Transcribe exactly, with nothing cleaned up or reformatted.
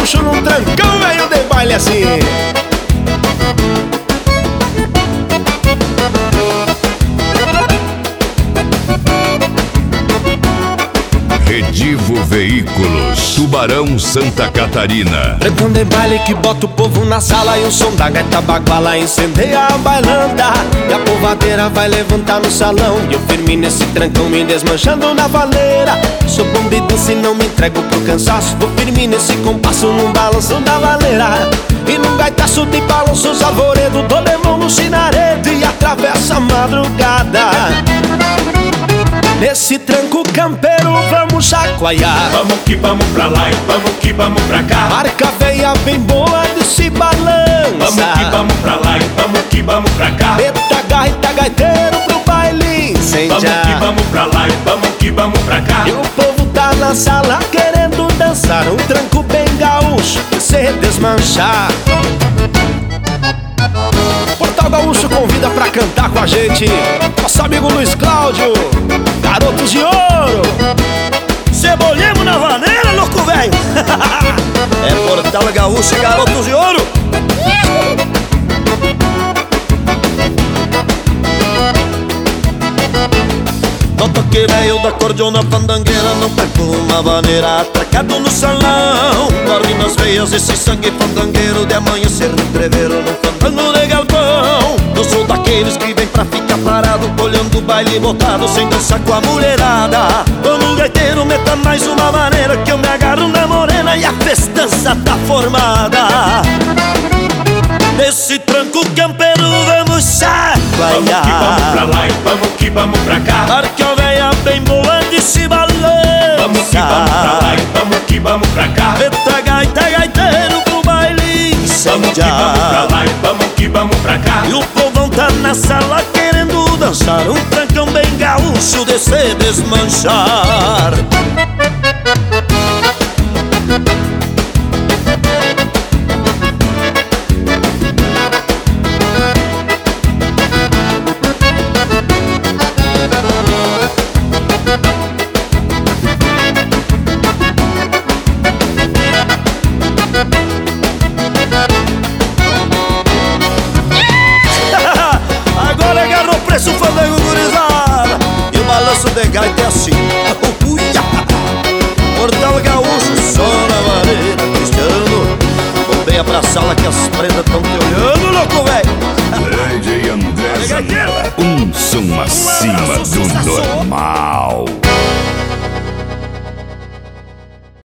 gaúcho num trancão, velho de baile assim. Redivo Veículos, Tubarão, Santa Catarina. Trancão de baile que bota o povo na sala e o som da gaita baguala incendeia a bailanda. E a povadeira vai levantar no salão e eu firme nesse trancão me desmanchando na valeira. Sou bom de dança e não me entrego pro cansaço, vou firme nesse compasso num balanço da valeira. E num gaitaço de balanços arvoredo, dou lemão no chinaredo e atravessa a madrugada. Nesse tranco campeiro vamos chacoalhar. Vamos que vamos pra lá e vamos que vamos pra cá. Marca veia bem boa de se balança. Vamos que vamos pra lá e vamos que vamos pra cá. Eita gaita gaiteiro pro baile incendiar. Vamos que vamos pra lá e vamos que vamos pra cá. E o povo tá na sala querendo dançar um tranco bem gaúcho e se desmanchar. Portal Gaúcho convida pra cantar com a gente nosso amigo Luiz Cláudio, Garotos de Ouro. Cebolhemos na vaneira, louco velho. É Portal Gaúcho e Garotos de Ouro. No toque velho da cordiona fandangueira, não pego uma vaneira atracado no salão. Dorme nas veias esse sangue fandangueiro de amanhecer no entreveiro num fandango de galpão. Eu sou daqueles que vem pra ficar parado, olhando o baile botado sem dançar com a mulherada. Vamos gaiteiro, meta mais uma maneira que eu me agarro na morena e a festança tá formada. Nesse tranco campeiro vamos chacoalhar. Vamos que vamos pra lá e vamos que vamos pra cá. Marca a veia bem boa de se balança. Vamos que vamos pra lá e vamos que vamos pra cá. Eita gaita gaiteiro pro baile incendiar. Vamos que vamos pra lá e vamos que vamos pra cá. E o povão tá na sala querendo dançar um trancão bem gaúcho de se desmanchar. Agora agarrou o preço fandango gurizada. E o balanço de gaita é assim. Portal Gaúcho só na vareira, Cristiano. Voltei pra sala que as prendas tão te olhando, louco velho. D J André Zanella, um som acima do normal.